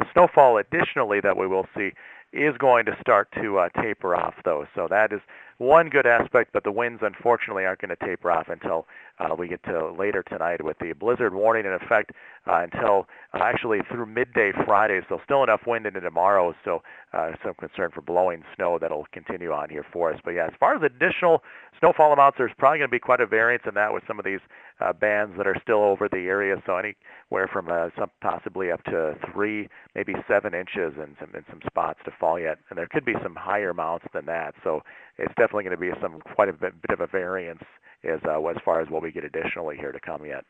snowfall additionally that we will see is going to start to taper off, though. So that is one good aspect, but the winds unfortunately aren't going to taper off until we get to later tonight with the blizzard warning in effect until actually through midday Friday. So still enough wind into tomorrow, so some concern for blowing snow that'll continue on here for us. But yeah, as far as additional snowfall amounts, there's probably going to be quite a variance in that with some of these bands that are still over the area. So anywhere from some possibly up to 3, maybe 7 inches in some spots to fall yet, and there could be some higher amounts than that. So it's definitely going to be quite a bit of a variance as far as what we get additionally here to come yet.